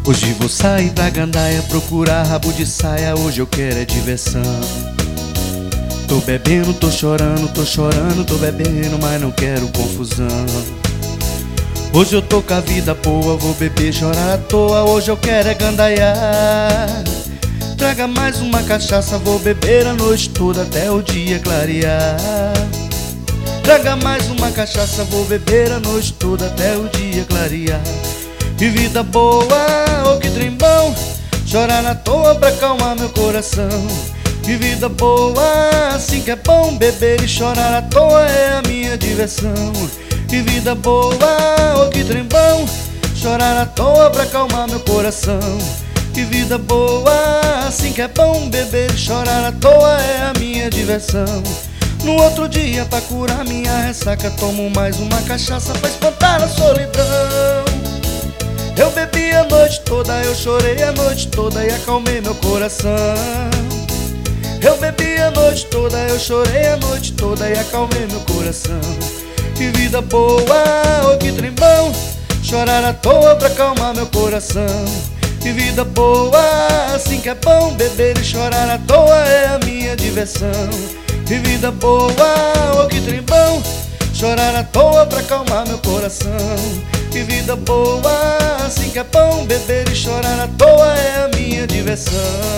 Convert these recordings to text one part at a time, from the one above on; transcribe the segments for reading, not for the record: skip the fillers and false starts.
Hoje vou sair pra gandaia, procurar rabo de saia. Hoje eu quero é diversão. Tô bebendo, tô chorando, tô bebendo, mas não quero confusão. Hoje eu tô com a vida boa, vou beber, chorar à toa. Hoje eu quero é gandaiar. Traga mais uma cachaça, vou beber a noite toda até o dia clarear. Traga mais uma cachaça, vou beber a noite toda até o dia clarear. Que vida boa, oh que trem bom, chorar à toa pra acalmar meu coração. Que vida boa, assim que é bom, beber e chorar à toa é a minha diversão. Que vida boa, oh que trem bom, chorar à toa pra acalmar meu coração. Que vida boa, assim que é bom, beber e chorar à toa é a minha diversão. No outro dia, pra curar minha ressaca, tomo mais uma cachaça pra espantar a solidão. Eu bebi a noite toda, eu chorei a noite toda e acalmei meu coração. Eu bebi a noite toda, eu chorei a noite toda e acalmei meu coração. Que vida boa, oh que trem bom, chorar à toa pra acalmar meu coração. Que vida boa, assim que é bom, beber e chorar à toa é a minha diversão. Que vida boa, oh que trem bom, chorar à toa pra acalmar meu coração. Que vida boa, assim que é bom, beber e chorar à toa é a minha diversão.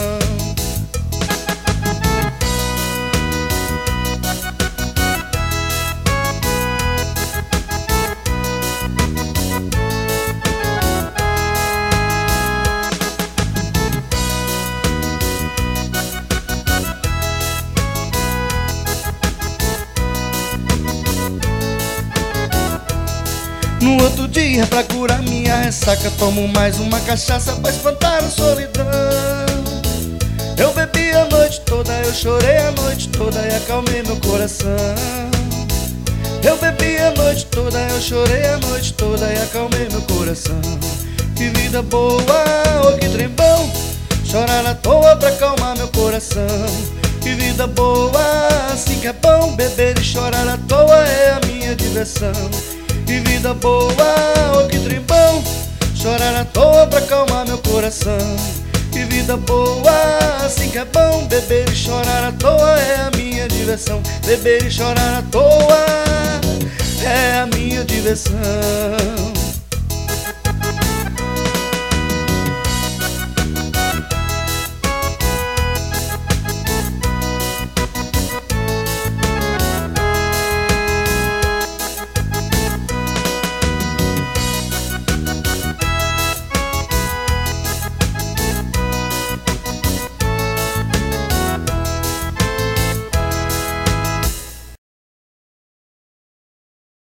No outro dia, pra curar minha ressaca, tomo mais uma cachaça pra espantar a solidão. Eu bebi a noite toda, eu chorei a noite toda e acalmei meu coração. Eu bebi a noite toda, eu chorei a noite toda e acalmei meu coração. Que vida boa, oh que trem bom, chorar à toa pra acalmar meu coração. Que vida boa, assim que é bom, beber e chorar à toa é a minha diversão. Que vida boa, oh que trem bom, chorar à toa pra acalmar meu coração. Que vida boa, assim que é bom, beber e chorar à toa é a minha diversão. Beber e chorar à toa é a minha diversão.